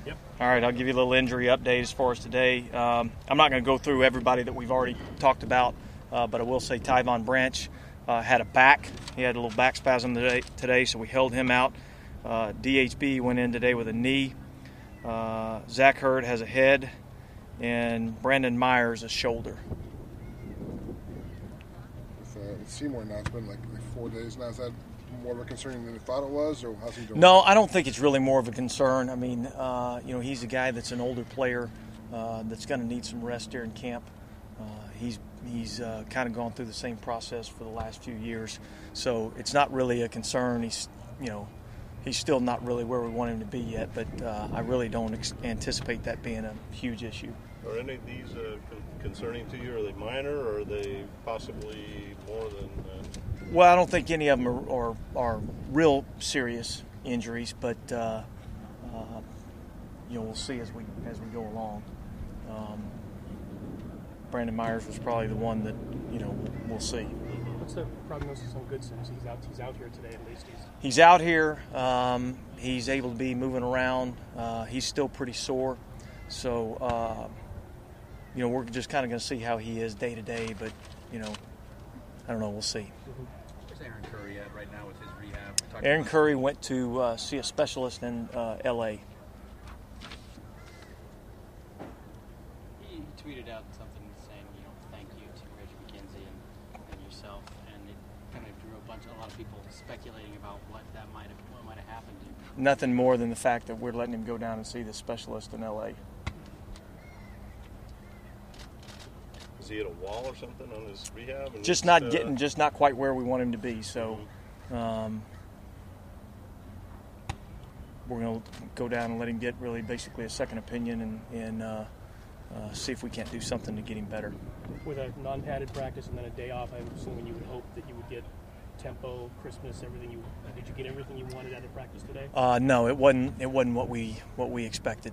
Yep. All right, I'll give you a little injury update as far as today. I'm not going to go through everybody that we've already talked about, but I will say Tyvon Branch had a back. He had a little back spasm today, so we held him out. DHB went in today with a knee. Zach Hurd has a head, and Brandon Myers a shoulder. With Seymour now, it's been like 4 days now. Is that more of a concern than you thought it was, or how's he doing? No, I don't think it's really more of a concern. I mean, he's a guy that's an older player that's going to need some rest during camp. He's kind of gone through the same process for the last few years, so it's not really a concern. He's still not really where we want him to be yet, but I really don't anticipate that being a huge issue. Are any of these concerning to you? Are they minor, or are they possibly more than? Well, I don't think any of them are real serious injuries, but we'll see as we go along. Brandon Myers was probably the one that we'll see. What's the prognosis on Goodson? He's out here today at least. He's out here. He's able to be moving around. He's still pretty sore, so we're just kind of going to see how he is day to day. But I don't know. We'll see. Where's Aaron Curry at right now with his rehab? Aaron Curry went to see a specialist in L.A. He tweeted out something saying, thank you to Reggie McKenzie and yourself, and it kind of drew a lot of people speculating about what might have happened to him. Nothing more than the fact that we're letting him go down and see the specialist in L.A. Is he at a wall or something on his rehab? And just not quite where we want him to be. So we're going to go down and let him get really basically a second opinion and see if we can't do something to get him better. With a non-padded practice and then a day off, I'm assuming you would hope that you would get tempo, crispness, everything. Did you get everything you wanted out of practice today? No, it wasn't what we expected.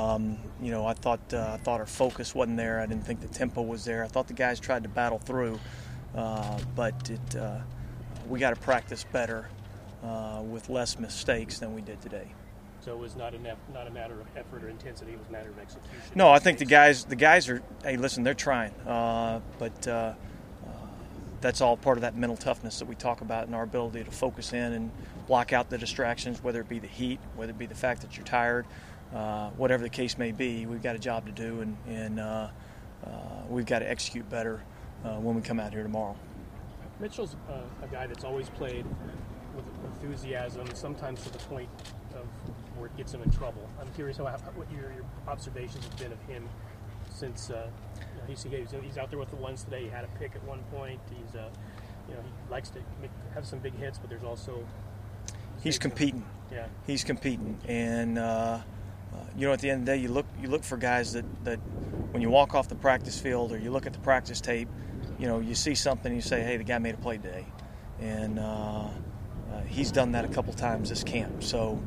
I thought our focus wasn't there. I didn't think the tempo was there. I thought the guys tried to battle through, but we got to practice better with less mistakes than we did today. So it was not a matter of effort or intensity. It was a matter of execution. No, I think the guys are. Hey, listen, they're trying, but. That's all part of that mental toughness that we talk about and our ability to focus in and block out the distractions, whether it be the heat, whether it be the fact that you're tired, whatever the case may be. We've got a job to do, and we've got to execute better when we come out here tomorrow. Mitchell's a guy that's always played with enthusiasm, sometimes to the point of where it gets him in trouble. I'm curious what your observations have been of him since he's out there with the ones today. He had a pick at one point. He likes to have some big hits, but there's also he's competing. Yeah, he's competing, and at the end of the day, you look for guys that when you walk off the practice field or you look at the practice tape, you see something and you say, hey, the guy made a play today, and he's done that a couple times this camp. So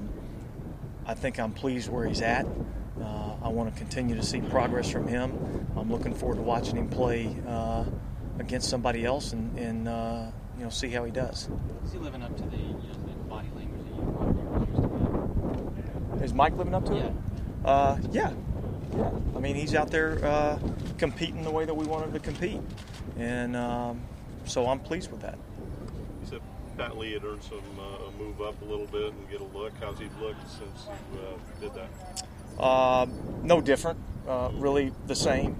I think I'm pleased where he's at. I want to continue to see progress from him. I'm looking forward to watching him play against somebody else and see how he does. Is he living up to the body language that you used to be? Is Mike living up to it? Yeah. I mean, he's out there competing the way that we want him to compete, and so I'm pleased with that. You said Pat Lee had earned some move up a little bit and get a look. How's he looked since you did that? No different, really the same.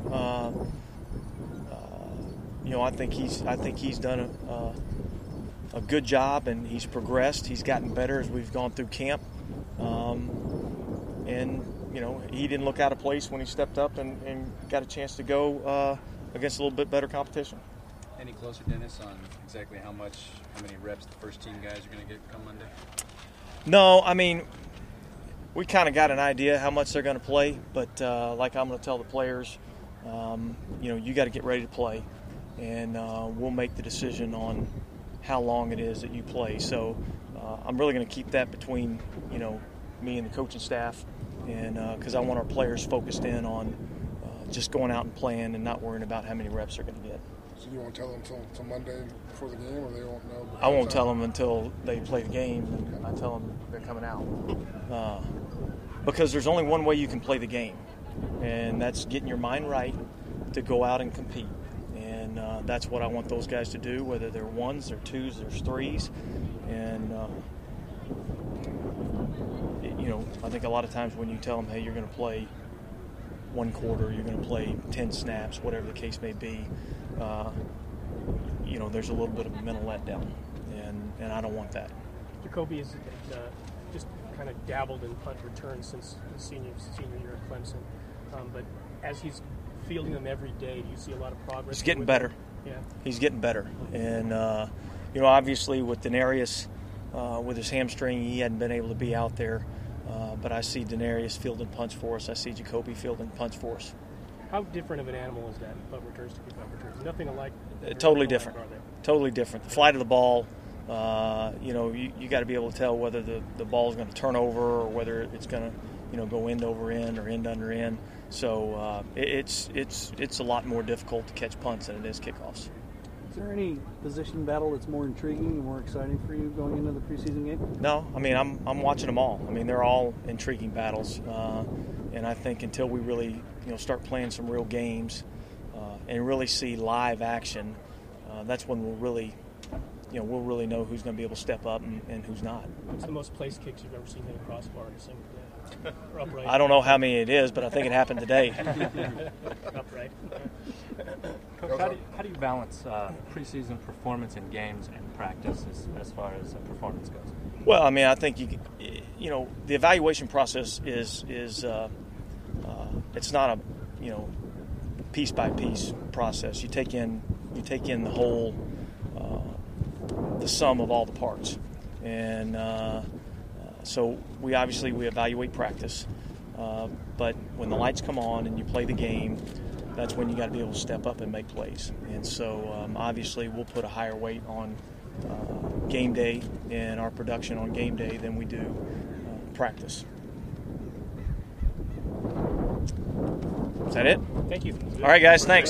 I think he's done a good job, and he's progressed. He's gotten better as we've gone through camp, and he didn't look out of place when he stepped up and got a chance to go against a little bit better competition. Any closer, Dennis, on exactly how many reps the first team guys are going to get come Monday? No, I mean, we kind of got an idea how much they're going to play, but like I'm going to tell the players, you got to get ready to play, and we'll make the decision on how long it is that you play. So I'm really going to keep that between me and the coaching staff, and because I want our players focused in on just going out and playing and not worrying about how many reps they're going to get. So you won't tell them until Monday before the game, or they won't know? I won't tell them until they play the game. I tell them they're coming out. because there's only one way you can play the game, and that's getting your mind right to go out and compete. And that's what I want those guys to do, whether they're ones, they're twos, they're threes. And, I think a lot of times when you tell them, hey, you're going to play one quarter, you're going to play 10 snaps, whatever the case may be, there's a little bit of a mental letdown. And I don't want that. Jacoby has just kind of dabbled in punt returns since his senior year at Clemson. But as he's fielding them every day, do you see a lot of progress? He's getting better. Yeah. He's getting better. And, obviously with Denarius, with his hamstring, he hadn't been able to be out there. But I see Denarius fielding punts for us. I see Jacoby fielding punts for us. How different of an animal is that, punt returns to kickoff returns? Nothing alike? Totally different. Totally different. The flight of the ball, you got to be able to tell whether the ball is going to turn over or whether it's going to, go end over end or end under end. So it's a lot more difficult to catch punts than it is kickoffs. Is there any position battle that's more intriguing and more exciting for you going into the preseason game? No, I'm watching them all. They're all intriguing battles, and I think until we really start playing some real games and really see live action, that's when we'll really know who's going to be able to step up and who's not. What's the most placed kicks you've ever seen hit a crossbar in a single day? Or upright? I don't know how many it is, but I think it happened today. Upright. Coach, how do you balance preseason performance in games and practice as far as performance goes? Well, I think the evaluation process is it's not a piece by piece process. You take in the whole the sum of all the parts, and so we evaluate practice, but when the lights come on and you play the game, that's when you got to be able to step up and make plays. And so obviously we'll put a higher weight on game day and our production on game day than we do practice. Is that it? Thank you. All right, guys, thanks.